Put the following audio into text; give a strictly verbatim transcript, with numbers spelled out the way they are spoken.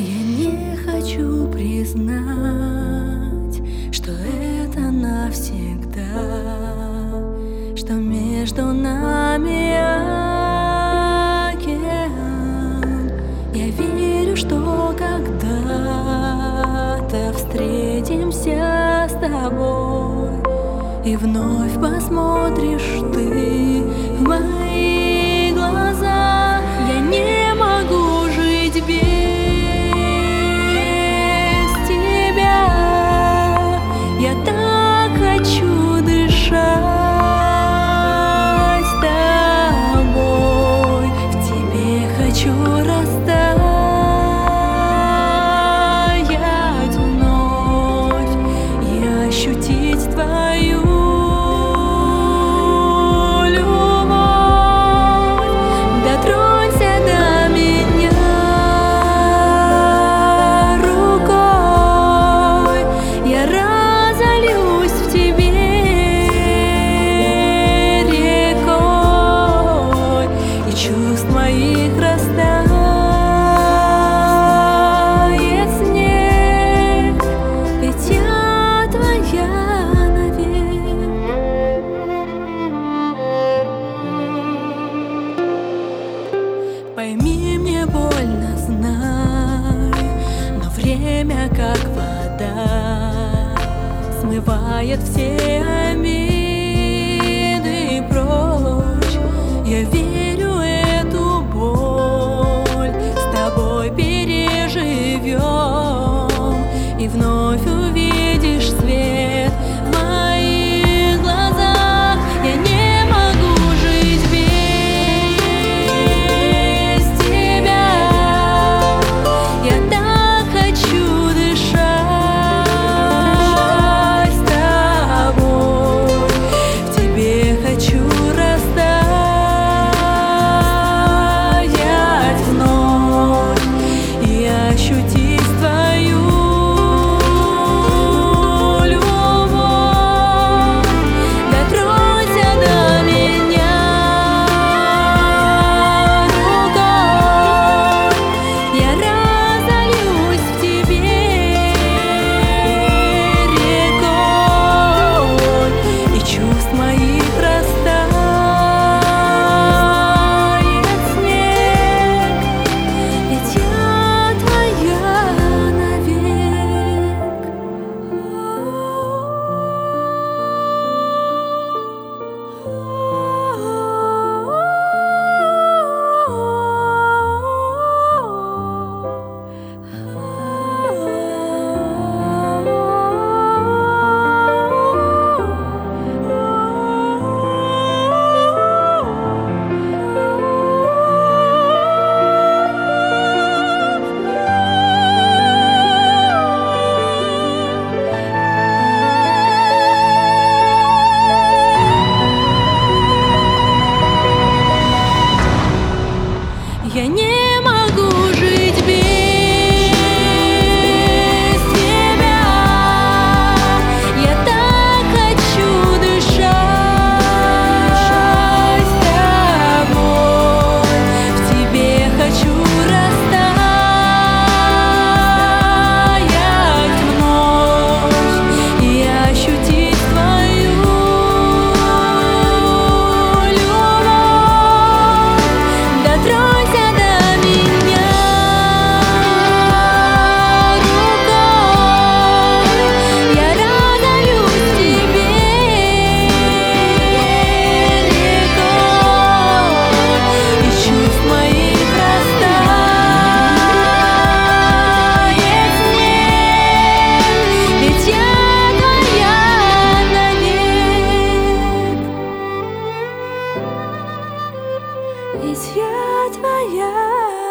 Я не хочу признать, что это навсегда, что между нами океан. Я верю, что когда-то встретимся с тобой, и вновь посмотришь ты в мои глаза. Я не могу жить без тебя. Я так хочу дышать с тобой. В тебе хочу растаять вновь и ощутить твою моих растает снег, ведь я твоя навек. Пойми, мне больно, знай, но время как вода смывает все обиды прочь. Я верю, и вновь увидишь свет в моих глазах. Я не могу жить без тебя. Я так хочу дышать с тобой. В тебе хочу растаять вновь и ощутить твою я не могу жить без тебя. Я так хочу дышать с тобой. В тебе хочу растаять вновь и ощутить твою любовь. Дотронься ведь я твоя.